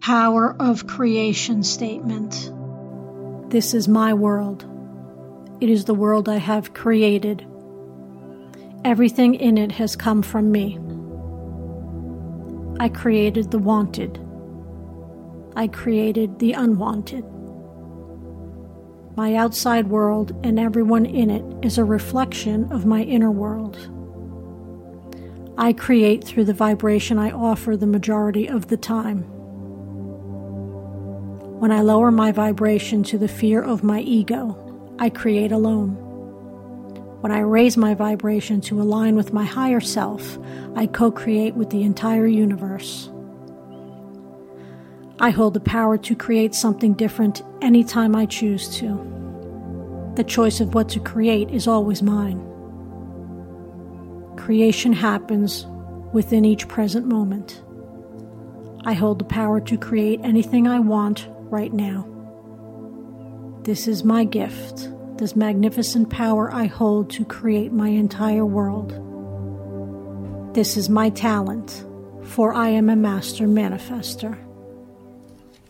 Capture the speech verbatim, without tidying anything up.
Power of Creation statement. This is my world. It is the world I have created. Everything in it has come from me. I created the wanted. I created the unwanted. My outside world and everyone in it is a reflection of my inner world. I create through the vibration I offer the majority of the time. When I lower my vibration to the fear of my ego, I create alone. When I raise my vibration to align with my higher self, I co-create with the entire universe. I hold the power to create something different anytime I choose to. The choice of what to create is always mine. Creation happens within each present moment. I hold the power to create anything I want right now. This is my gift, this magnificent power I hold to create my entire world. This is my talent, for I am a master manifester.